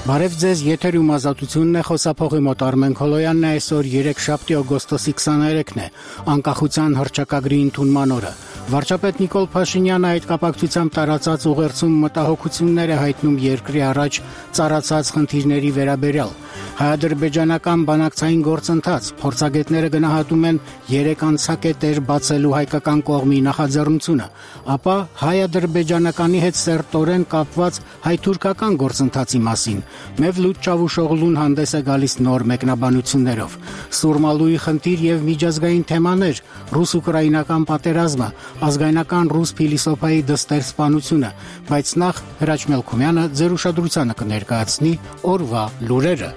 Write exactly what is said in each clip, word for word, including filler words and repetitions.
Բարև ձեզ, եթերում ազատությունն է, խոսափողի մոտ Արմեն Քոլոյանն է, այսօր երեքշաբթի օգոստոսի քսաներեքն է, անկախության հռչակագրի ընդունման օրը։ Վարչապետ Նիկոլ Փաշինյանը այդ կապակցությամբ տարածած ուղերձում մտահոգություններ է հայտնում երկրի առաջ ծառացած խնդիրների վերաբերյալ։ Հայ-ադրբեջանական բանակցային գործընթաց փորձագետները գնահատում են երեք անցակետեր բացելու հայկական կողմի նախաձեռնությունը, ապա հայ-ադրբեջանականի հետ սերտորեն կապված հայ-թուրքական գործընթացի մասին Մևլութ Չավուշօղլուն հանդես է գալիս նոր մեկնաբանություններով։ Սուրմալուի խնդիր եւ միջազգային թեմաներ, ռուս-ուկրաինական պատերազմը, ազգայնական ռուս փիլիսոփայի դստեր սպանությունը, բայց նախ Հրաչ Մելքումյանը ձեր ուշադրությանը կներկայացնի օրվա լուրերը։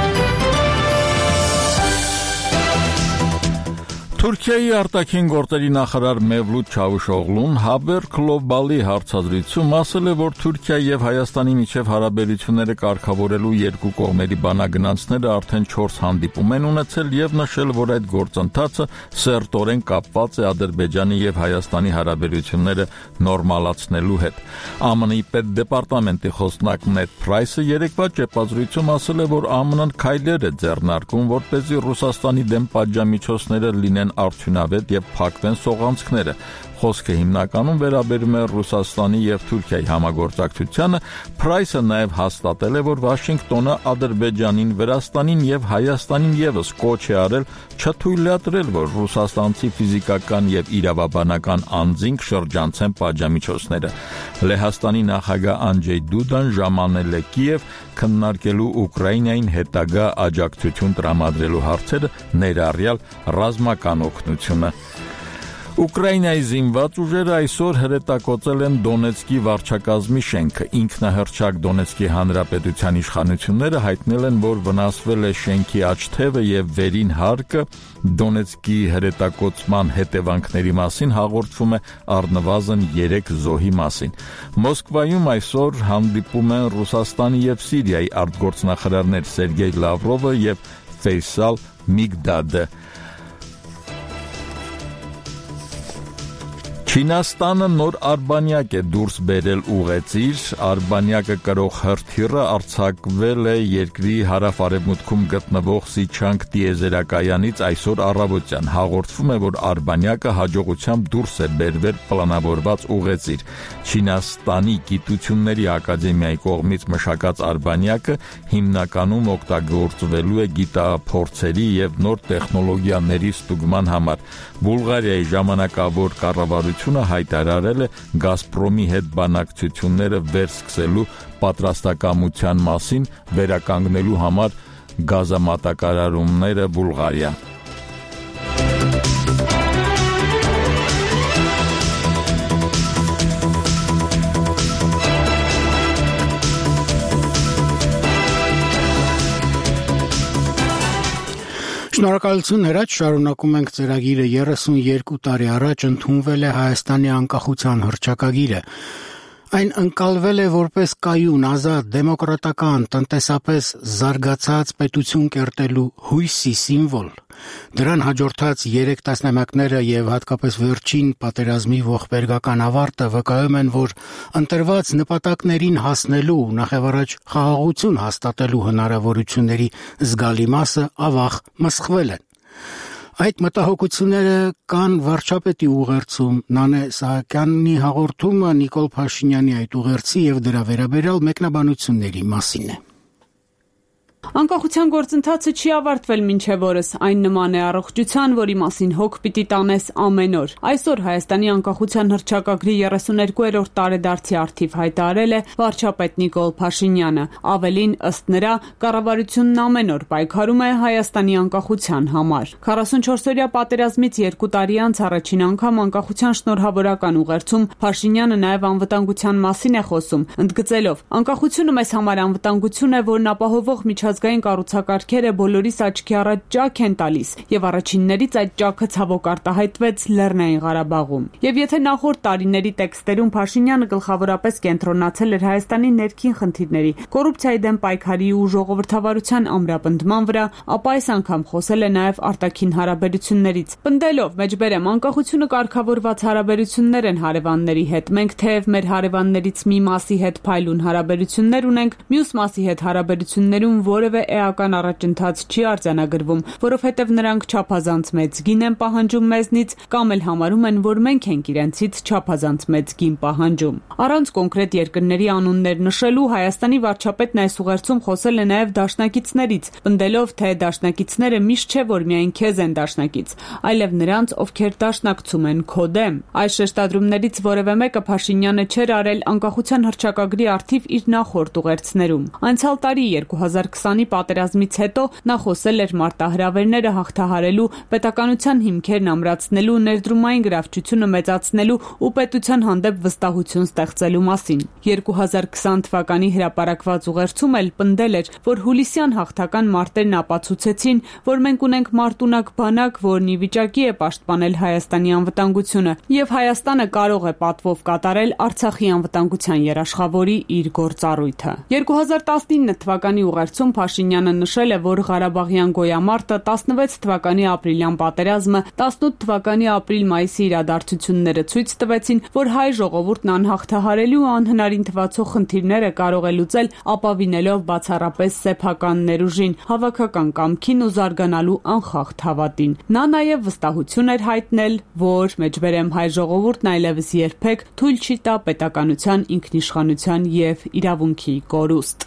Թուրքիայի արտաքին գործերի նախարար Մևլութ Չավուշօղլուն Haber Global-ի հարցազրույցում ասել է, որ Թուրքիա եւ Հայաստանի միջև հարաբերությունները կարգավորելու երկու կողմերի բանագնացները արդեն չորս հանդիպում են ունեցել եւ նշել, որ այդ գործընթացը սերտորեն կապված է Ադրբեջանի եւ Հայաստանի հարաբերությունները նորմալացնելու հետ։ ԱՄՆ-ի պետդեպարտամենտի խոսնակ Նեդ Փրայսը երեկվա ճեպազրույցում ասել է, որ ԱՄՆ-ն քայլեր է ձեռնարկում, որպեսզի Ռուսաստանի դեմ պատժամիջոցները լինեն արդյունավետ եւ փակվեն սողանցքները։ Խոսքը հիմնականում վերաբերում է Ռուսաստանի եւ Թուրքիայի համագործակցությանը։ Փրայսը նաեւ հաստատել է, որ Վաշինգտոնը Ադրբեջանին, Վրաստանին եւ Հայաստանին եւս կոչ է արել չթույլատրել, որ ռուսաստանցի ֆիզիկական եւ իրավաբանական անձինք շրջանցեն պատժամիջոցները։ Լեհաստանի նախագահ Անջեյ Դուդան ժամանել է Կիև քննարկելու Ուկրաինային հետագա աջակցություն տրամադրելու հարցերը, ներառյալ ռազմական օգնությունը։ Ուկրաինայի զինված ուժերը այսօր հրետակոծել են Դոնեցկի վարչակազմի շենքը։ Ինքնահռչակ Դոնեցկի հանրապետության իշխանությունները հայտնել են, որ վնասվել է շենքի աջ եւ վերին հարկը։ Դոնեցկի հրետակոծման հետևանքների մասին հաղորդվում է առնվազն երեք զոհի մասին։ Մոսկվայում այսօր հանդիպում են Ռուսաստանի եւ Սիրիայի արտգործնախարարներ Սերգեյ Լավրովը եւ Ֆեյսալ Միգդադը։ Չինաստանը նոր արբանյակ է դուրս բերել ուղեծիր, արբանյակը կրող հրթիռը արձակվել է երկրի հարավ-արևմուտքում գտնվող Սիչանք տիեզերակայանից այսօր առավոտյան։ Հաղորդվում է, որ արբանյակը հաջողությամբ դուրս է բերվել պլանավորված ուղեծիր։ Չինաստանի գիտությունների ակադեմիայի կողմից մշակած արբանյակը հիմնականում օգտագործվելու է գիտափորձերի եւ նոր տեխնոլոգիաների ստուգման համար։ Բուլղարիայի ժամանակավոր կառավարությունը հայտարարել է Գազպրոմի հետ բանակցությունները վերսկսելու պատրաստակամության մասին, վերականգնելու համար գազամատակարարումները Բուլղարիա։ Շնորհակալություն Հրաչ, շարունակում ենք ծրագիրը։ երեսունյոթ տարի առաջ ընդունվել է Հայաստանի անկախության հռչակագիրը։ Այն ընկալվել է որպես կայուն, ազատ, դեմոկրատական, տնտեսապես զարգացած պետություն կերտելու հույսի սիմվոլ։ Դրան հաջորդած երեք տասնամյակները եւ հատկապես վերջին պատերազմի ողբերգական ավարտը վկայում են, որ ընտրված նպատակներին հասնելու, նախևառաջ խաղաղություն հաստատելու հնարավորությունների զգալի մասը ավաղ մսխվել են։ Այդ մտահոգությունները կան վարչապետի ուղերձում, Նանե Սահակյանի հաղորդումը Նիկոլ Փաշինյանի այդ ուղերձի եւ դրա վերաբերյալ մեկնաբանությունների մասին է։ Անկախության գործընթացը չի ավարտվել մինչև օրս, այն նման է առողջության, որի մասին հոգ պիտի տանես ամեն օր։ Այսօր Հայաստանի անկախության հռչակագրի երեսուներկուերորդ տարեդարձի առթիվ հայտարարել է վարչապետ Նիկոլ Փաշինյանը։ Ավելին, ըստ նրա, կառավարությունն ամեն օր պայքարում է Հայաստանի անկախության համար։ քառասունչորսօրյա պատերազմից երկու տարի անց առաջին անգամ անկախության շնորհավորական ուղերձում Փաշինյանը նաև անվտանգության մասին է խոսում, ընդգծելով. «Անկախությունը մեզ համար անվտանգություն է, որն ապահովող միջազգային միջազգային կառուցակարգերը բոլորիս աչքի առաջ ճաք են տալիս, եւ առաջիններից այդ ճաքը ցավոք արտահայտվեց Լեռնային Ղարաբաղում։ Եվ եթե նախորդ տարիների տեքստերում Փաշինյանը գլխավորապես կենտրոնացել էր Հայաստանի ներքին խնդիրների, կոռուպցիայի դեմ պայքարի ու ժողովրդավարության ամրապնդման վրա, ապա այս անգամ խոսել է նաեւ արտաքին հարաբերություններից։ Պնդելով, մեջբերեմ, անկախությունը կարգավորված հարաբերություններ են հարևանների հետ։ Մենք թեև մեր հարևաններից մի մասի հետ փայլուն հարաբերություններ ունենք, մյուս մասի հետ հարաբերություններում որևէ էական առաջընթաց չի արձանագրվում, որովհետև նրանք չափազանց մեծ գին են պահանջում մեզնից կամ էլ համարում են, որ մենք ենք իրենցից չափազանց մեծ գին պահանջում։ Առանց կոնկրետ երկրների անուններ նշելու Հայաստանի վարչապետն այս ուղերձում խոսել է նաև դաշնակիցներից, պնդելով, թե դաշնակիցները միշտ չէ, որ միայն քեզ են դաշնակից, այլև նրանց, ովքեր դաշնակցում են քո դեմ։ Այս շեշտադրումներից որևէ մեկը Փաշինյանը չէր արել անկախության հռչակագրի առթիվ իր նախորդ ուղերձներում։ Անցյալ տարի երկու հազար քսանի պատերազմից հետո նա խոսել էր մարտահրավերները հաղթահարելու, պետականության հիմքերն ամրացնելու, ներդրումային գրավչությունը մեծացնելու ու պետության հանդեպ վստահություն ստեղծելու մասին։ երկու հազար քսան թվականի հրապարակված ուղերձում էլ պնդել էր, որ հուլիսյան հաղթական մարտերն ապացուցեցին, որ մենք ունենք մարտունակ բանակ, որն ի վիճակի է պաշտպանել Հայաստանի անվտանգությունը, եւ Հայաստանը կարող է պատվով կատարել Արցախի անվտանգության երաշխավորի իր գործառույթը։ երկու հազար տասնինը թվականի ուղերձում Փաշինյանը նշել է, որ Ղարաբաղյան գոյամարտը, տասնվեց թվականի ապրիլյան պատերազմը, տասնութ թվականի ապրիլ-մայիսի իրադարձությունները ցույց տվեցին, որ հայ ժողովուրդն անհաղթահարելի ու անհնարին թվացող խնդիրները կարող է լուծել ապավինելով բացառապես սեփական ներուժին, հավաքական կամքին ու զարգանալու անխախտ հավատին։ Նա նաև վստահություն էր հայտնել, որ մեջբերեմ հայ ժողովուրդն այլևս երբեք թույլ չի տա պետականության ինքնիշխանության եւ իրավունքի կորուստ։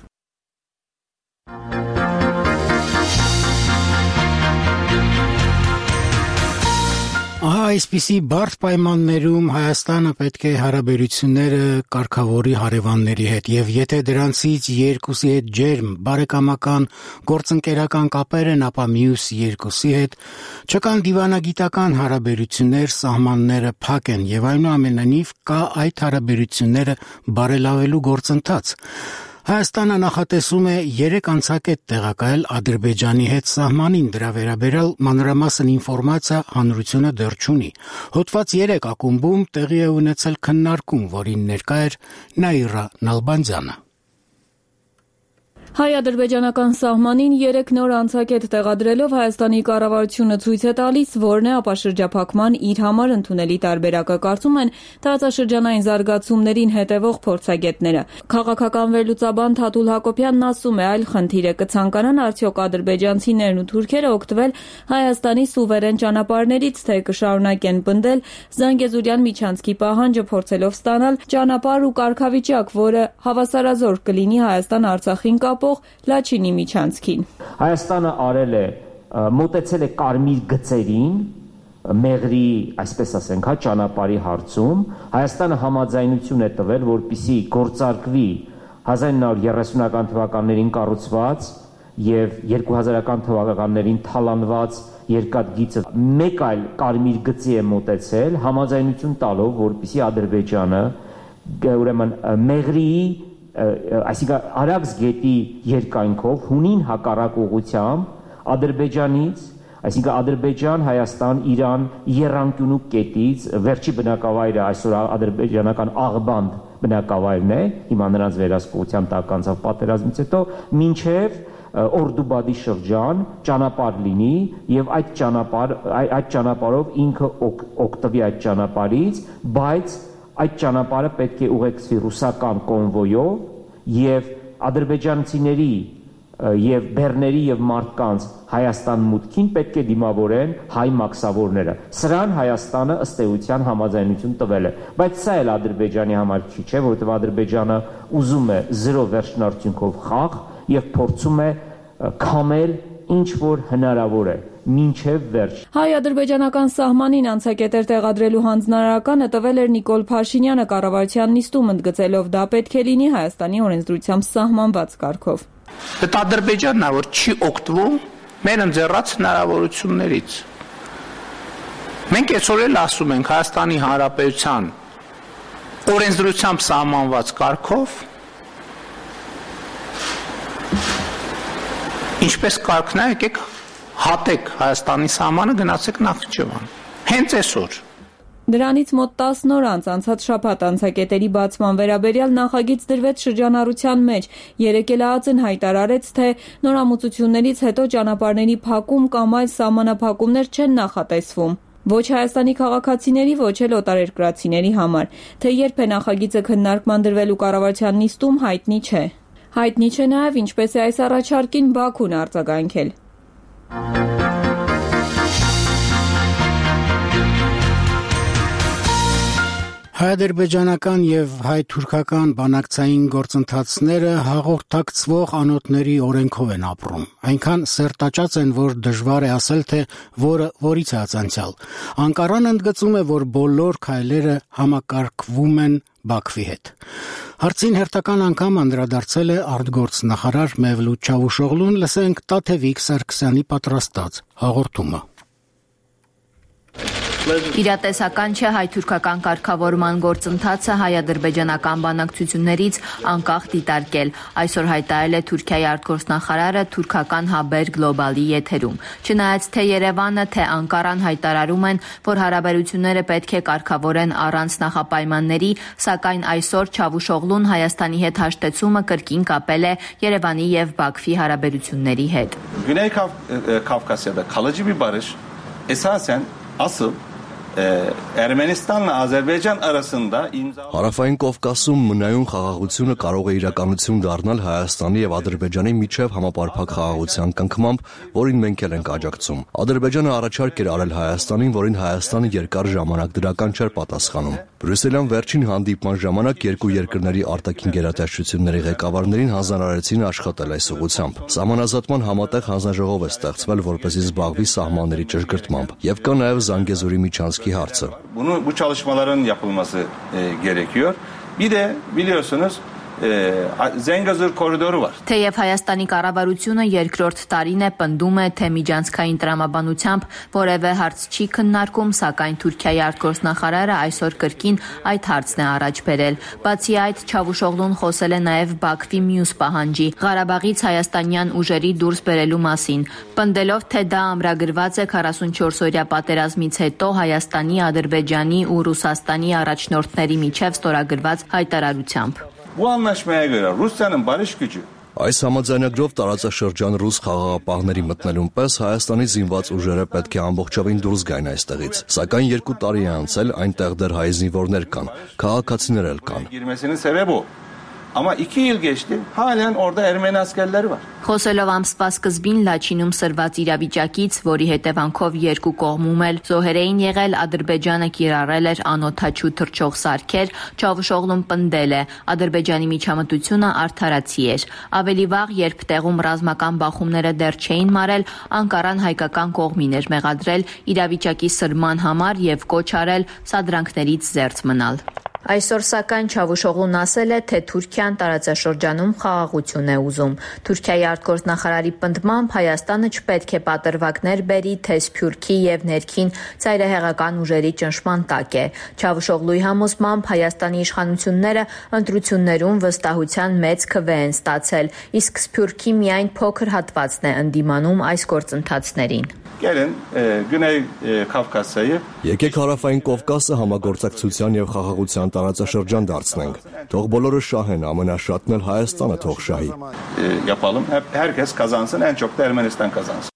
Ահա այսպիսի բարդ պայմաններում Հայաստանը պետք է հարաբերությունները կարգավորի հարևանների հետ, եւ եթե դրանցից երկուսի հետ ջերմ, բարեկամական, գործընկերական կապեր են, ապա մյուս երկուսի հետ չկան դիվանագիտական հարաբերություններ, սահմանները փակ են, եւ այնուամենայնիվ կա այդ հարաբերությունները բարելավելու գործընթաց։ Հայաստանը նախատեսում է երեք անցակետ տեղակայել Ադրբեջանի հետ սահմանին, դրա վերաբերյալ մանրամասն ինֆորմացիա հանրությունը դեռ չունի։ Հոդված երեք ակումբում տեղի է ունեցել քննարկում, որին ներկա էր Նաիրա Նալբանդյանը։ Հայ-ադրբեջանական սահմանին երեք նոր անցակետ տեղադրելով Հայաստանի կառավարությունը ցույց է տալիս, որն է ապաշրջափակման իր համար ընդունելի տարբերակը, կարծում են տարածաշրջանային զարգացումներին հետևող փորձագետները։ Քաղաքական վերլուծաբան Թաթուլ Հակոբյանն ասում է, այլ խնդիր է, կցանկանան արդյոք ադրբեջանցիներն ու թուրքերը օգտվել Հայաստանի սուվերեն ճանապարհներից, թե կշարունակեն պնդել Զանգեզուրյան միջանցքի պահանջը, փորձելով ստանալ ճանապարհ ու կարգավիճակ, որը հավասարազոր կլինի Հայաստան-Արցախին կապ Լաչինի միջանցքին։ Հայաստանը արել է, մոտեցել է կարմիր գծերին, մեղրի, այսպես ասենք, հա, ճանապարհի հարցում, Հայաստանը համաձայնություն է տվել, որպեսզի գործարկվի հազար ինը հարյուր երեսունական թվականներին կառուցված եւ երկու հազարական թվականներին թալանված երկաթգիծը մեկ այլ կարմիր գծի է մոտեցել, համաձայնություն տալով, որպեսզի Ադրբեջանը ուրեմն մեղրի այսինքն Արաքս գետի երկայնքով հունին հակառակ ուղղությամբ Ադրբեջանից, այսինքն Ադրբեջան, Հայաստան, Իրան եռանկյունու կետից վերջի բնակավայրը այսօր ադրբեջանական Աղբանդ բնակավայրն է, հիմա նրանց վերահսկողության տակ անցավ պատերազմից հետո, մինչև Օրդուբադի շրջան ճանապարհ լինի եւ այդ ճանապարհ այդ ճանապարհով ինքը օգտվի այդ ճանապարհից, բայց այդ ճանապարհը պետք է ուղեկցվի ռուսական կոնվոյով եւ ադրբեջանցիների եւ բեռների եւ մարդկանց Հայաստան մուտքին պետք է դիմավորեն հայ մաքսավորները։ Սրան Հայաստանը ըստ էության համաձայնություն տվել է, բայց սա էլ Ադրբեջանի համար քիչ է, որովհետեւ Ադրբեջանը ուզում է զրո վերջնարդյունքով խաղ եւ փորձում է քամել ինչ որ հնարավոր է մինչև վերջ։ Հայ-ադրբեջանական սահմանին անցակետեր տեղադրելու հանձնարարականը տվել էր Նիկոլ Փաշինյանը կառավարության նիստում, ընդգծելով դա պետք է լինի Հայաստանի օրենսդրությամբ սահմանված կարգով։ Այդ Ադրբեջանն է, որ չի օգտվում մեր ընձեռած հնարավորություններից։ Մենք այսօր էլ ասում ենք Հայաստանի Հանրապետության օրենսդրությամբ սահմանված կարգով Ինչպես կարգն է, եկեք հատեք Հայաստանի սահմանը, գնացեք Նախիջևան։ Հենց այսօր։ Դրանից մոտ տասն օր անց անցած շաբաթ անցակետերի բացման վերաբերյալ նախագիծ դրվեց շրջանառության մեջ։ Երեկ էլ ԱԱԾ-ն հայտարարեց, թե նորամուծություններից հետո ճանապարհների փակում կամ այլ սահմանափակումներ չեն նախատեսվում։ Ոչ Հայաստանի քաղաքացիների, ոչ էլ օտարերկրացիների համար, թե երբ է նախագիծը քննարկման դրվելու կառավարության նիստում, հայտնի չէ։ Հայտնի չէ նաև ինչպես է այս առաջարկին Բաքուն արձագանքել։ Հայ-ադրբեջանական եւ հայ-թուրքական բանակցային գործընթացները հաղորդակցվող անոթների օրենքով են ապրում։ Այնքան սերտաճած են, որ դժվար է ասել, թե որը որից է ածանցյալ։ Անկարան ընդգծում է, որ բոլոր քայլերը համակարգվում են Բաքվի հետ։ Հարցին հերթական անգամ անդրադարձել է արտգործնախարար Մևլութ Չավուշօղլուն, լսենք Տաթևիկ Սարգսյանի պատրաստած հաղորդումը։ Իրատեսական չէ հայ-թուրքական կարգավորման գործընթացը հայ-ադրբեջանական բանակցություններից անկախ դիտարկել, այսօր հայտարարել է Թուրքիայի արտգործնախարարը թուրքական Haber Global-ի եթերում։ Չնայած թե Երևանը, թե Անկարան հայտարարում են, որ հարաբերությունները պետք է կարգավորեն առանց նախապայմանների, սակայն այսօր Չավուշօղլուն Հայաստանի հետ հաշտեցումը կրկին կապել է Երևանի եւ Բաքվի հարաբերությունների հետ։ Güney Kafkasya'da kalıcı bir barış esasen asıl Ermənistanla Azərbaycan arasında imza Հարավային Կովկասում մնայուն խաղաղությունը կարող է իրականություն դառնալ Հայաստանի եւ Ադրբեջանի միջև համապարփակ խաղաղության կնքմամբ, որին մենք էլ ենք աջակցում։ Ադրբեջանը առաջարկ էր արել Հայաստանին, որին Հայաստանը երկար ժամանակ դրական չէր պատասխանում։ Բրյուսելյան վերջին հանդիպման ժամանակ երկու երկրների արտաքին գերատեսչությունների ղեկավարներին հանձնարարեցին աշխատել այս ուղղությամբ։ Սահմանազատման համատեղ հանձնաժողով է ստեղծվել, որպեսզի զբաղվի սահմանների ճշգրտմամբ, եւ կա նաեւ Զանգեզուրի միջանցքի հարցը։ Bunu bu çalışmaların yapılması e, gerekiyor. Bir de biliyorsunuz Zengezur կորիդորը var։ Թեև Հայաստանի կառավարությունը երկրորդ տարին է պնդում է, թե միջանցքային տրամաբանությամբ որևէ հարց չի քննարկում, սակայն Թուրքիայի արտգործնախարարը այսօր կրկին այդ հարցն է առաջ բերել։ Բացի այդ, Չավուշօղլուն խոսել է նաև Բաքվի մյուս պահանջի՝ Ղարաբաղից հայաստանյան ուժերի դուրս բերելու մասին, պնդելով, թե դա ամրագրված է քառասունչորսօրյա պատերազմից հետո Հայաստանի, Ադրբեջանի ու Ռուսաստանի առաջնորդների միջև ստորագրված հայտարարությամբ։ Bu anlaşmaya göre Rusya'nın barış gücü Այս համաձայնագրով տարածաշրջան ռուս խաղաղապահների մտնելուն պես Հայաստանի զինված ուժերը պետք է ամբողջովին դուրս գային այստեղից։ Սակայն երկու տարի է անցել, այնտեղ դեռ հայ զինվորներ կան, քաղաքացիներ էլ կան։ girmesinin sebebi o. Ama iki yıl geçti, halen orada Ermeni askerleri var. Խոսելով ամսվա սկզբին Լաչինում սրված իրավիճակից, որի հետևանքով երկու կողմում էլ զոհեր էին եղել, Ադրբեջանը կիրառել էր անօդաչու թռչող սարքեր, Չավուշօղլուն պնդել է, Ադրբեջանի միջամտությունը արդարացի էր։ Ավելի վաղ, երբ տեղում ռազմական բախումները դեռ չէին մարել, Անկարան հայկական կողմին էր մեղադրել իրավիճակի սրման համար եւ կոչ արել սադրանքներից զերծ մնալ։ Այսօր սակայն Չավուշօղլուն ասել է, թե Թուրքիան տարածաշրջանում խաղաղություն է ուզում։ Թուրքիայի արտգործնախարարի պնդմամբ Հայաստանը չպետք է պատրվակներ բերի, թե Սփյուռքի եւ ներքին ծայրահեղական ուժերի ճնշման տակ է։ Չավուշօղլուի համոզմամբ Հայաստանի իշխանությունները ընտրություններում վստահության մեծ քվե են ստացել, իսկ Սփյուռքի միայն փոքր հատվածն է ընդդիմանում այս գործընթացներին։ Gelin e, Güney e, Kafkasya'yı Եկեք Հարավային Կովկասը համագործակցության եւ խաղաղության տարածաշրջան դարձնենք։ Թող բոլորը շահեն, ամենաշատն էլ Հայաստանը թող շահի։ e, yapalım. Hep herkes kazansın, en çok da Ermenistan kazansın.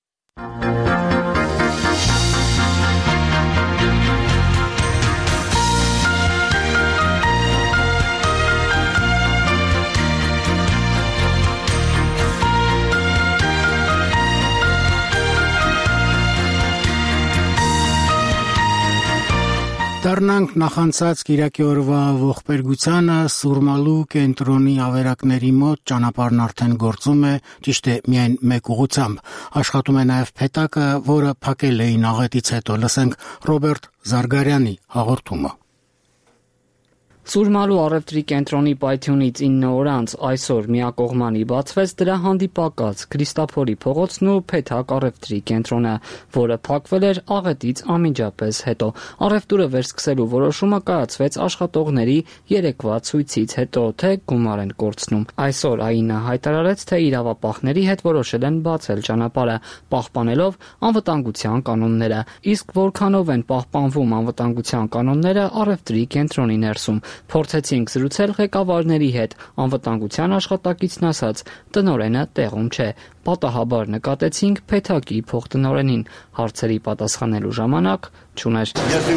Դառնանք նախանցած Կիրակի օրվա ողբերգությանը Սուրմալու կենտրոնի ավերակների մոտ ճանապարհն արդեն գործում է, ճիշտ է միայն մեկ ուղղությամբ։ Աշխատում է նաև փետակը, որը փակել էին աղետից հետո։ Լսենք Ռոբերտ Զարգարյանի հաղորդումը։ Սուրմալու առևտրի կենտրոնի պայթյունից ինը օր անց այսօր միակողմանի բացվեց դրա հանդիպակաց Քրիստափորի փողոցն ու Փեթակ առևտրի կենտրոնը, որը փակվել էր աղետից անմիջապես հետո։ Առևտուրը վերսկսելու որոշումը կայացվեց աշխատողների երեկվա ցույցից հետո, թե գումար են կորցնում։ Այսօր ԱԻՆ-ը հայտարարեց, թե իրավապահների հետ որոշել են բացել ճանապարհը, պահպանելով անվտանգության կանոնները։ Իսկ որքանով են պահպանվում անվտանգության կանոնները առևտրի կենտրոնի ներսում։ Փորձեցինք զրուցել ղեկավարների հետ, անվտանգության աշխատակիցն ասաց, տնօրենը տեղում չէ։ Պատահաբար նկատեցինք Փեթակի փոխտնօրենին, հարցերի պատասխանելու ժամանակ չուներ։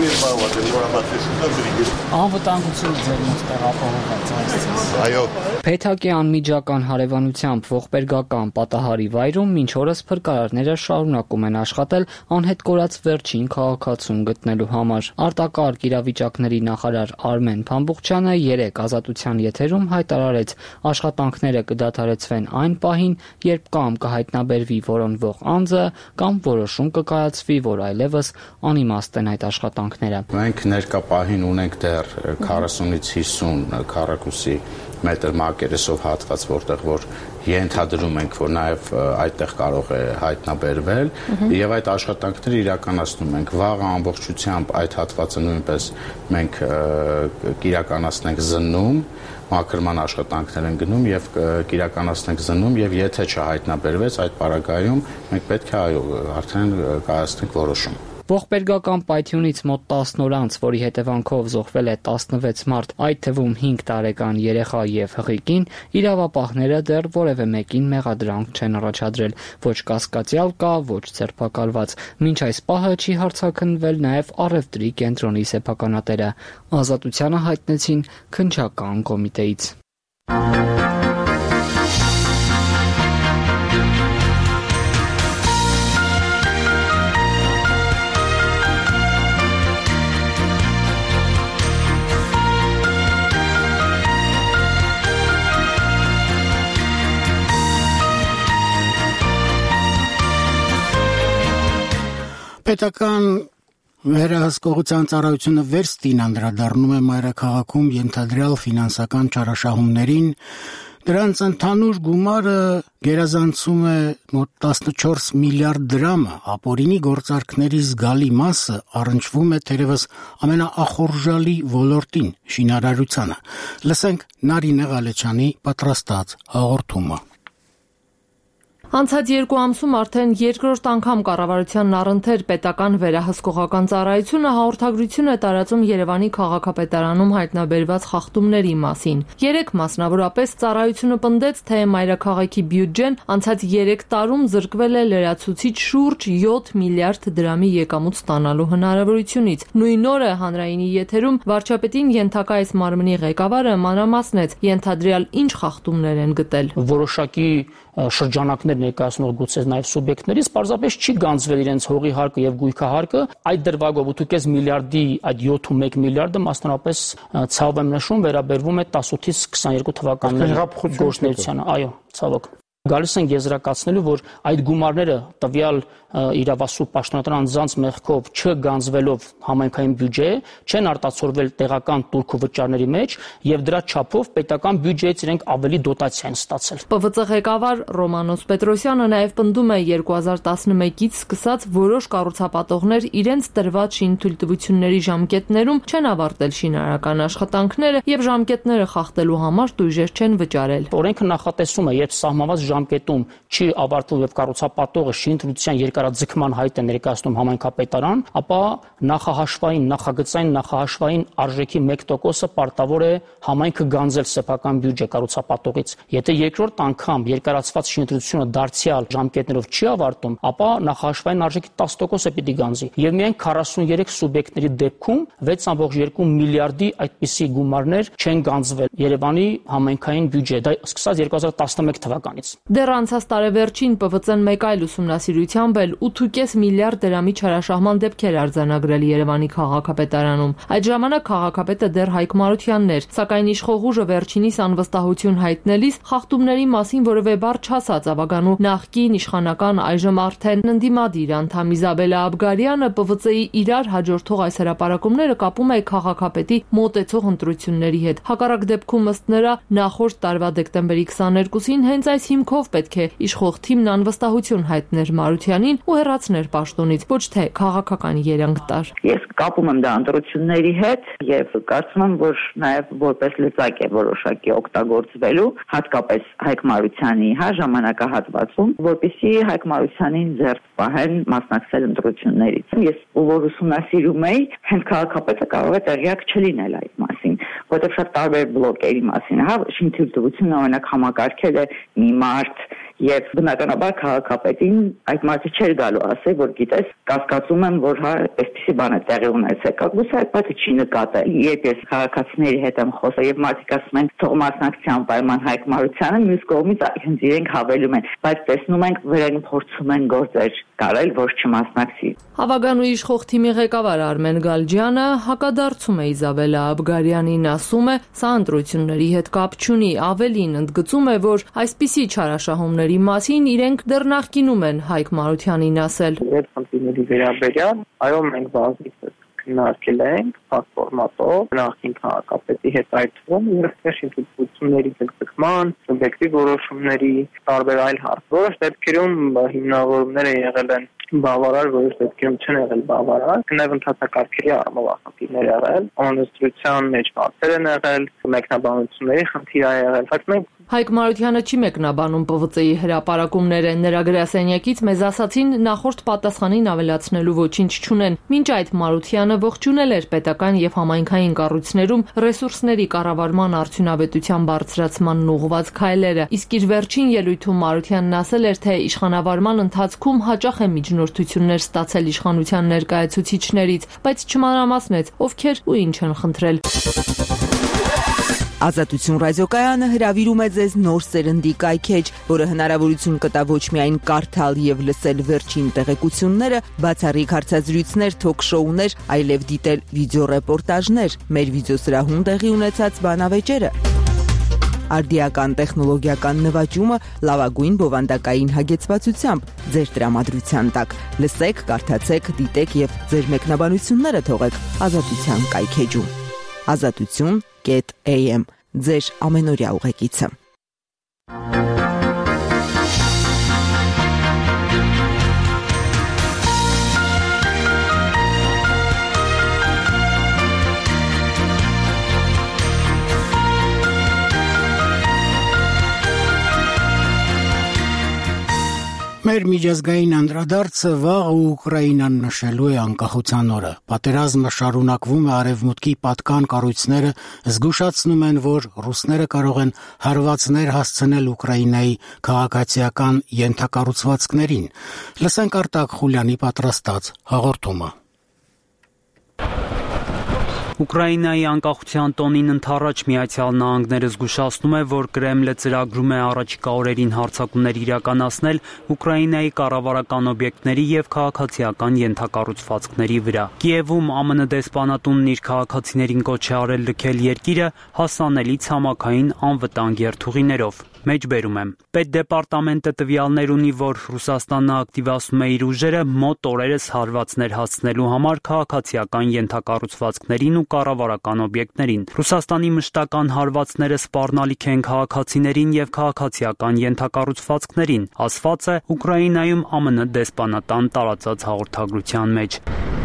Անվտանգությունը ձեր մոտ տեղափոխված է։ Այո։ Փեթակի անմիջական հարևանությամբ ողբերգական պատահարի վայրում մինչ օրս փրկարարները շարունակում են աշխատել անհետ կորած վերջին քաղաքացուն գտնելու համար։ Արտակարգ իրավիճակների նախարար Արմեն Փամբուխչյանը երեկ Ազատության եթերում հայտարարեց, աշխատանքները կդադարեցվեն այն պահին, երբ կամ կհայտնաբերվի որոնվող անձը, կամ որոշում կկայացվի, որ այլևս անիմաստ են այդ աշխատանքները։ Մենք ներկա պահին ունենք դեռ քառասունից հիսուն քառակուսի մետր մակերեսով հատված, որտեղ որ ենթադրում ենք, որ նաև այդտեղ կարող է հայտնաբերվել, եւ այդ աշխատանքները իրականացնում ենք։ Վաղը ամբողջությամբ այդ հատվածը նույնպես մենք կիրականացնենք զննում, մաքրման աշխատանքներ են գնում եւ կիրականացնենք զննում, եւ եթե չհայտնաբերվեց այդ պարագայում, մենք պետք է այո արդեն կայացնենք որոշում։ Ողբերգական պայթյունից մոտ տասն օր անց, որի հետևանքով զոհվել է տասնվեց մարդ, այդ թվում հինգ տարեկան երեխա եւ հղիկին, իրավապահները դեռ որևէ մեկին մեղադրանք չեն առաջադրել, ոչ կասկածյալ կա, ոչ ձերբակալված։ Մինչ այս պահը չի հարցաքննվել նաեւ առևտրի կենտրոնի սեփականատերը։ Ազատությանը հայտնեցին քննչական կոմիտեից։ Պետական վերահսկողության ծառայությունը վերստին անդրադառնում է մայրաքաղաքում ենթադրյալ ֆինանսական չարաշահումներին, դրանց ընդհանուր գումարը գերազանցում է մոտ տասնչորս միլիարդ դրամը, ապօրինի գործարքների զգալի մասը առնչվում է թերևս ամենաախորժալի ոլորտին՝ շինարարությանը։ Լսենք Նարինե Ղալեչյանի պատրաստած հաղորդումը։ Անցած երկու ամսում արդեն երկրորդ անգամ կառավարությանն առընթեր պետական վերահսկողական ծառայությունը հաղորդագրություն է տարածում Երևանի քաղաքապետարանում հայտնաբերված խախտումների մասին։ Երեք մասնավորապես ծառայությունը պնդեց, թե մայրաքաղաքի բյուջեն անցած երեք տարում զրկվել է լրացուցիչ շուրջ յոթ միլիարդ դրամի եկամուտ ստանալու հնարավորությունից։ Նույն օրը հանրայինի եթերում վարչապետին ենթակա այս մարմնի ղեկավարը մանրամասնեց, ենթադրյալ ինչ խախտումներ են գտել։ Որոշակի շրջանակներ ներկայացնող գուցե նաև սուբյեկտներից պարզապես չի գանձվել իրենց հողի հարկը եւ գույքահարկը, այդ դրվագով ութ կես միլիարդի այդ յոթ միլիարդը մասնավորապես ցավ եմ նշում վերաբերվում է տասնութից քսաներկու թվականների գործունեությանը, այո, ցավոք։ Գալիս են եզրակացնելու, որ այդ գումարները տվյալ իրավասու պաշտոնատար անձանց մեղքով չգանձվելով համայնքային բյուջե չեն արտացոլվել տեղական տուրք ու վճարների մեջ եւ դրա չափով պետական բյուջեից իրենք ավելի դոտացիա են ստացել։ Պ V Ծ ղեկավար Ռոմանոս Պետրոսյանը նաեւ պնդում է երկու հազար տասնմեկից սկսած որոշ կառուցապատողներ իրենց տրված շինթույլտվությունների ժամկետներում չեն ավարտել շինարարական աշխատանքները եւ ժամկետները խախտելու համար տույժեր չեն վճարել։ Օրենքը նախատեսում է, երբ սահմանված ժամկետում չի ավարտվում եւ կառուցապատողը շինթույլտվության երկարաձգման հայտ է ներկայացնում համայնքապետարան, ապա նախահաշվային, նախագծային նախահաշվային արժեքի մեկ տոկոսը պարտավոր է համայնքը գանձել սեփական բյուջե կառուցապատողից։ Եթե երկրորդ անգամ երկարացված շինթույլտվությունը դարձյալ ժամկետներով չի ավարտում, ապա նախահաշվային արժեքի տասը տոկոսը պիտի գանձի։ Եվ միայն քառասուներեք սուբյեկտների դեպքում վեց կόμμα երկու միլիարդի այդպիսի գումարներ չեն գանձվել Երևանի համայնքային բյուջե, դա սկսած երկու հազար տասնմեկ թվականից։ Դեռ անցած տարեվերջին Պ V C-ն մեկ այլ ուսումնասիրությամբ էլ ութ կես միլիարդ դրամի չարաշահման դեպքեր արձանագրել Երևանի քաղաքապետարանում։ Այդ ժամանակ քաղաքապետը դեռ Հայկ Մարությանն էր, սակայն իշխող ուժը վերջինիս անվստահություն հայտնելիս խախտումների մասին որևէ բառ չասաց ավագանու նախկին իշխանական այժմ արդեն ընդդիմադիր անդամ Իզաբելլա Աբգարյանը Պ V C-ի իրար հաջորդող այս հրապարակումները կապում է քաղաքապետի մոտեցող ընտրությունների հետ։ Հակառակ դեպքում ըստ նրա նախորդ տարվա դեկտեմբերի քսաներկուսին հենց այս հիմքով պետք է իշխող թիմն անվստահություն հայտներ Մարությանին ու հեռացներ պաշտոնից, ոչ թե քաղաքական երանգ տար։ Ես կապում եմ դա ընտրությունների հետ եւ կարծում եմ, որ նաեւ որպես լծակ է որոշակի օգտագործվելու, հատկապես Հայկ Մարությանի հա ժամանակահատվածում, որպեսզի Հայկ Մարությանին ձեռք պահեն մասնակցել ընտրություններից։ Ես որ ուսումնասիրում էի, հենց քաղաքապետը կարող է տեղյակ չլինել այդ մասին, որտեղ շատ տարբեր բլոկերի մասին, հա, շինթույլտվությունը օրինակ համակարգել է մի մարդ եւ բնականաբար քաղաքապետին այդ մարդը չէր գալու ասել, որ գիտես, կասկածում եմ, որ հա այսպեսի բան է տեղի ունեցել։ Կգուցե այդ բանը չի նկատել։ Երբ ես քաղաքացիների հետ եմ խոսել եւ մարդիկ ասում են թող մասնակցության պայման Հայկ Մարությանը, մյուս կողմից հենց իրենք հավելում են, բայց տեսնում ենք վրան փորձում են գործեր կարել, որ չմասնակցի։ Հավագանու իշխող թիմի ղեկավար Արմեն Գալջյանը հակադարձում է Իզաբելլա Աբգարյանին, ասում է, սա ընտրությունների հետ կապ չունի, ավելին ընդգծում է, որ այսպիսի չարաշահումների մասին իրենք դեռ նախկինում են Հայկ Մարությանին ասել։ Այդ խնդիրների վերաբերյալ, այո, մենք բազմիցս քննարկել ենք ֆորմատով նախին քաղաքապետի հետ այդ թվում երբ շինթույլտվությունների ձգձգման, սուբյեկտիվ որոշումների տարբեր այլ հարցեր, որոշ դեպքերում հիմնավորումները եղել են բավարար, որոշ դեպքերում չեն եղել բավարար, նաև ընդհանրակարգերի առումով խնդիրներ եղել, անընդրության մեջ հարցեր են եղել, մեկնաբանությունների խնդիր ա եղել, բայց մենք Հայկ Մարությանը չի մեկնաբանում Պ V C-ի հրապարակումները, նրա գրասենյակից մեզ ասացին նախորդ պատասխանին ավելացնելու ոչինչ չունեն։ Մինչ այդ Մարությանը ողջունել էր պետական եւ համայնքային կառույցներում ռեսուրսների կառավարման արդյունավետության բարձրացմանն ուղղված քայլերը, իսկ իր վերջին ելույթում Մարությանն ասել էր, թե իշխանավարման ընթացքում հաճախ է միջնորդություններ ստացել իշխանության ներկայացուցիչներից, բայց չմանրամասնեց ովքեր ու ինչ են խնդրել։ Ազատություն ռադիոկայանը հրավիրում է ձեզ նոր սերնդի կայքեջ, որը հնարավորություն կտա ոչ միայն կարդալ եւ լսել վերջին տեղեկությունները, բացառիկ հարցազրույցներ, թոք-շոուներ, այլև դիտել վիդեոռեպորտաժներ, մեր վիդեոսրահում տեղի ունեցած բանավեճերը։ Արդիական տեխնոլոգիական նվաճումը լավագույն բովանդակային հագեցվածությամբ ձեր տրամադրության տակ։ Լսեք, կարդացեք, դիտեք եւ ձեր մեկնաբանությունները թողեք Ազատության կայքեջում։ Ազատություն A M ձեր ամենօրյա ուղեկիցը։ Մեր միջազգային անդրադարձը վաղ Ուկրաինան նշելու է անկախության օրը։ Պատերազմը շարունակվում է, արևմուտքի պատկան կառույցները զգուշացնում են, որ ռուսները կարող են հարվածներ հասցնել Ուկրաինայի քաղաքացիական ենթակառուցվածքներին։ Լսենք Արտակ Խուլյանի պատրաստած հաղորդումը։ Ուկրաինայի անկախության տոնին ընդառաջ Միացյալ Նահանգները զգուշացնում է, որ Կրեմլը ծրագրում է առաջիկա օրերին հարձակումներ իրականացնել Ուկրաինայի կառավարական օբյեկտների եւ քաղաքացիական ենթակառուցվածքների վրա։ Կիևում Ամն դեսպանատունն իր քաղաքացիներին կոչ է արել լքել երկիրը հասանելի ցամաքային անվտանգ երթուղիներով։ Մեջբերում եմ։ Պետդեպարտամենտը տվյալներ ունի, որ Ռուսաստանը ակտիվացնում է իր ուժերը մոտ օրերս հարվածներ հասցնելու համար քաղաքացիական ենթակառուցվածքներին ու կառավարական օբյեկտներին։ Ռուսաստանի մշտական հարվածները սպառնալիք են քաղաքացիներին եւ քաղաքացիական ենթակառուցվածքներին, ասված է Ուկրաինայում Ամն դեսպանատան տարածած հաղորդագրության մեջ։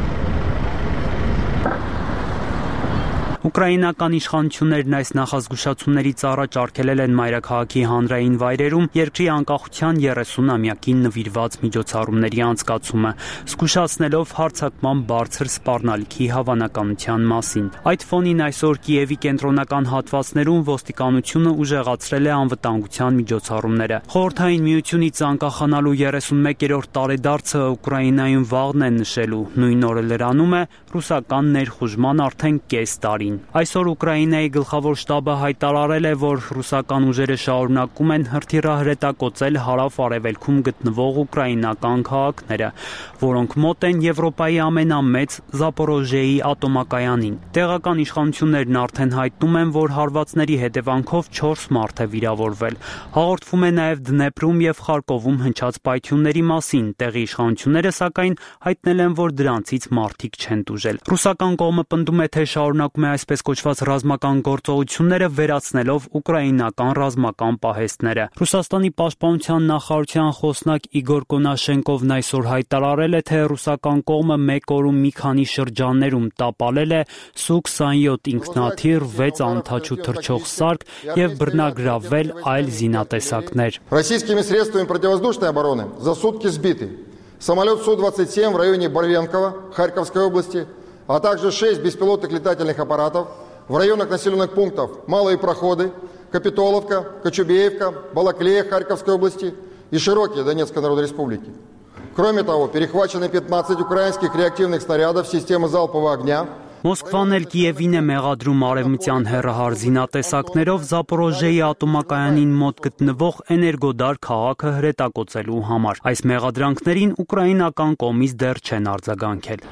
Ուկրաինական իշխանություններն այս նախազգուշացումներից առաջ արգելել են մայրաքաղաքի հանրային վայրերում երկրի անկախության երեսունամյակին նվիրված միջոցառումների անցկացումը, զգուշացնելով հարձակման բարձր սպառնալիքի հավանականության մասին։ Այդ ֆոնին այսօր Կիևի կենտրոնական հատվածներում ոստիկանությունը ուժեղացրել է անվտանգության միջոցառումները։ Խորհրդային Միությունից անկախանալու երեսունմեկերորդ տարեդարձը Ուկրաինայում վաղն է նշելու, նույն օրը լրանում է ռուսական ներխուժման արդեն կես տարին։ մասին։ Այսօր Ուկրաինայի գլխավոր շտաբը հայտարարել է, որ ռուսական ուժերը շարունակում են հրթիռահրետակոծել հարավ-արևելքում գտնվող ուկրաինական քաղաքները, որոնք մոտ են Եվրոպայի ամենամեծ Զապորոժիեի ատոմակայանին։ Տեղական իշխանություններն արդեն հայտնում են, որ հարվածների հետևանքով չորս մարդ է վիրավորվել։ Հաղորդվում է նաև Դնեպրում և Խարկովում հնչած պայթյունների մասին։ Տեղի իշխանությունները, սակայն, հայտնել են, որ դրանցից մարդիկ չեն տուժել։ Ռուսական կողմը պնդում է, թե շարունակում է այսպես կոչված ռազմական գործողությունները, վերացնելով ուկրաինական ռազմական պահեստները։ Ռուսաստանի պաշտպանության նախարարության խոսնակ Իգոր Կոնաշենկովն այսօր հայտարարել է, թե ռուսական կողմը մեկ օրում մի քանի շրջաններում տապալել է Սու քսանյոթ ինքնաթիռ, վեց անօդաչու թռչող սարք և բռնագրավել այլ զինատեսակներ։ Российскими средствами противовоздушной обороны за сутки сбиты самолет Су двадцать семь в районе Барвенкова Харьковской области, а также шесть беспилотных летательных аппаратов в районах населенных пунктов Малые Проходы, Капитоловка, Кочубеевка, Балаклея Харьковской области и Широкие Донецкой Народной Республики. Кроме того, перехвачены пятнадцать украинских реактивных снарядов системы залпового огня. Մոսկվան էլ Կիևին է մեղադրում արևմտյան հեռահար զինատեսակներով Զապորոժիեի ատոմակայանին մոտ գտնվող Էներգոդար քաղաքը հրետակոծելու համար։ Այս մեղադրանքներին ուկրաինական կողմից դեռ չեն արձագանքել։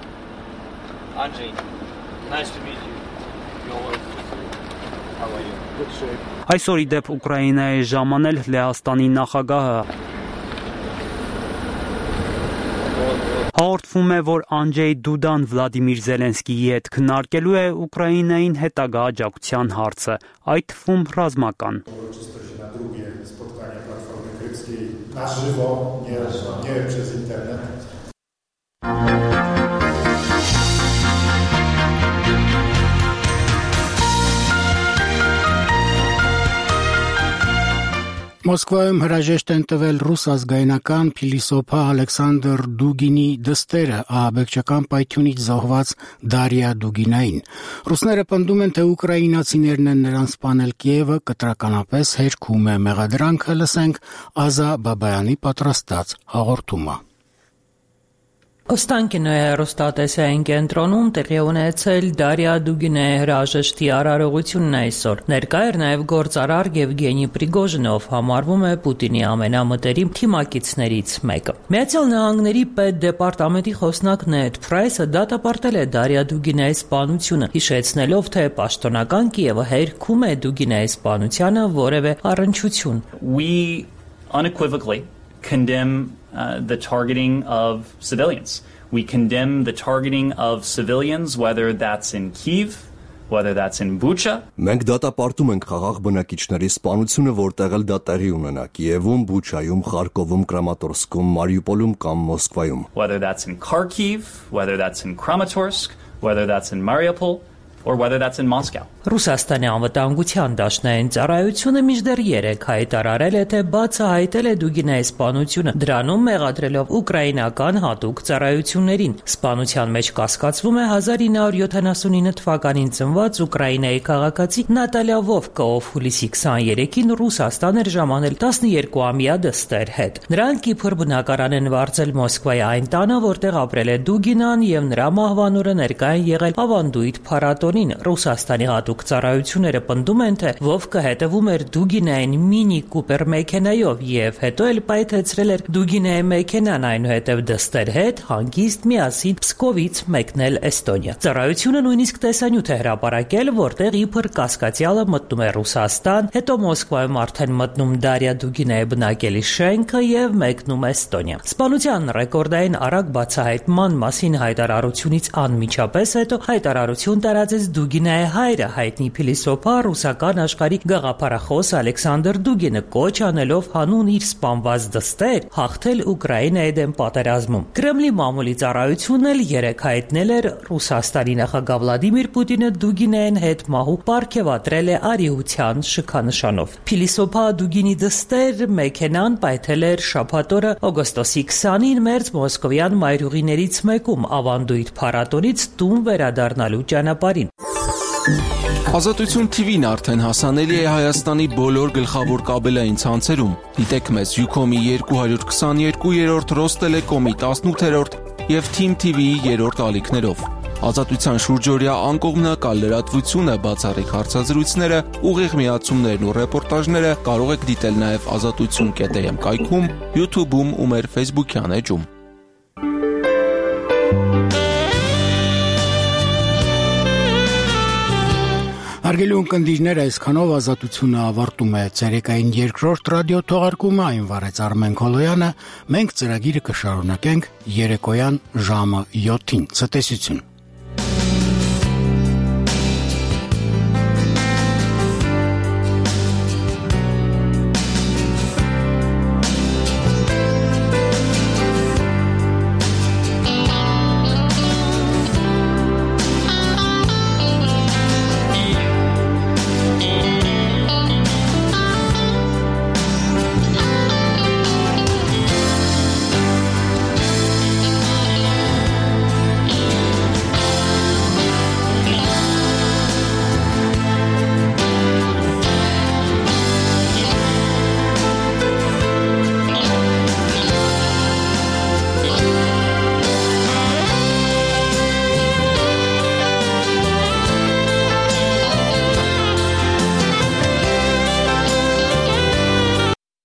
Այսօր ի դեպ Ուկրաինայի ժամանել Լեհաստանի նախագահը հաղորդվում է, որ Անջեյ Դուդան Վլադիմիր Զելենսկիի հետ քննարկելու է Ուկրաինային հետագա աջակցության հարցը, այդ թվում ռազմական։ Մոսկվայում հրաժեշտ են տվել ռուս ազգայնական փիլիսոփա Ալեքսանդր Դուգինի դստերը ահաբեկչական պայթյունից զոհված Դարիա Դուգինային։ Ռուսները պնդում են, թե ուկրաինացիներն են նրան սպանել, Կիևը կտրականապես հերքում է մեղադրանքը, լսենք Ազա Բաբայանի պատրաստած հաղորդումը։ Օստանկինոյի հեռուստատեսային կենտրոնում տեղի ունեցել Դարիա Դուգինեի հրաժեշտի արարողությունն այսօր։ Ներկա էր նաև գործարար Եվգենի Պրիգոժինով, համարվում է Պուտինի ամենամտերիմ թիմակիցներից մեկը։ Միացյալ Նահանգների պետդեպարտամենտի խոսնակ Նեդ Փրայսը դատապարտել է Դարիա Դուգինեի սպանությունը, հիշեցնելով, թե պաշտոնական Կիևը հերքում է Դուգինեի սպանությանը որևէ առնչություն։ We unequivocally condemn uh, the targeting of civilians. We condemn the targeting of civilians, whether that's in Kyiv, whether that's in Bucha. Մենք դատապարտում ենք խաղաղ բնակիչների սպանությունը, որտեղ էլ դա տեղի ունենա՝ Կիևում, Բուչայում, Խարկովում, Կրամատորսկում, Մարիուպոլում կամ Մոսկվայում. Whether that's in Kharkiv, whether that's in Kramatorsk, whether that's in Mariupol, or whether that's in Moscow. Ռուսաստանի անվտանգության դաշնային ծառայությունը մինչդեռ երեկ հայտարարել է, թե բացահայտել է Դուգինեի սպանությունը, դրանում մեղադրելով ուկրաինական հատուկ ծառայություններին։ Սպանության մեջ կասկածվում է հազար ինը հարյուր յոթանասունինը թվականին ծնված Ուկրաինայի քաղաքացի Նատալիա Վովկա, ով հուլիսի քսաներեքին Ռուսաստան էր ժամանել տասներկուամյա դստեր հետ։ Նրանք իբր բնակարան են վարձել Մոսկվայի այն տանը, որտեղ ապրել է Դուգինան, եւ նրա մահվանորը ներկա են եղել ավանդույթ փառատոնին։ Ռուսաստանի հատուկ ծառայությունները պնդում են, թե Վովկը հետևում էր Դուգինային մինի Կուպեր մեքենայով եւ հետո էլ պայթեցրել էր Դուգինեի մեքենան, այնուհետեւ դստեր հետ հանգիստ միասին Պսկովից մեկնել Էստոնիա։ Ծառայությունը նույնիսկ տեսանյութ է հրապարակել, որտեղ իբր կասկածյալը մտնում է Ռուսաստան, հետո Մոսկվայում արդեն մտնում Դարիա Դուգինեի բնակելի շենքը եւ մեկնում Էստոնիա։ Սպանության ռեկորդային արագ բացահայտման մասին հայտարարությունից անմիջապես հետո հայտարարություն տարածեց Դուգինեի հայրը, հայտնի փիլիսոփա ռուսական աշխարհի գաղափարախոս Ալեքսանդր Դուգինը, կոչ անելով հանուն իր սպանված դստեր հաղթել Ուկրաինայի դեմ պատերազմում։ Կրեմլի մամուլի ծառայությունն էլ երեկ հայտնել էր Ռուսաստանի նախագահ Վլադիմիր Պուտինը Դուգինեին հետ մահու պարգևատրել է արիության շքանշանով։ Փիլիսոփա Դուգինի դստեր մեքենան պայթել էր շաբաթ օրը օգոստոսի քսանին մերձ մոսկովյան մայրուղիներից մեկում ավանդույթ փառատոնից տուն վերադառնալու ճանապարհին։ Ազատություն թիվին արդեն հասանելի է Հայաստանի բոլոր գլխավոր կաբելային ցանցերում։ Դիտեք մեզ Յուքոմի երկու հարյուր քսաներկու երրորդ, Ռոստելեկոմի տասնութերորդ և Թիմ թի վիի երրորդ ալիքներով։ Ազատության շուրջօրյա անկողմնակալ լրատվությունը, բացառիկ հարցազրույցները, ուղիղ միացումներն ու ռեպորտաժները կարող եք դիտել նաև ազատություն կետ էմ կայքում, YouTube-ում ու մեր Facebook-յան էջում։ Հարգելի ունկնդիրներ, այսքանով ազատությունը ավարտում է ցերեկային երկրորդ ռադիո թողարկումը, այն վարեց Արմեն Քոլոյանը, մենք ծրագիրը կշարունակենք երեկոյան ժամը յոթին։ Ցտեսություն։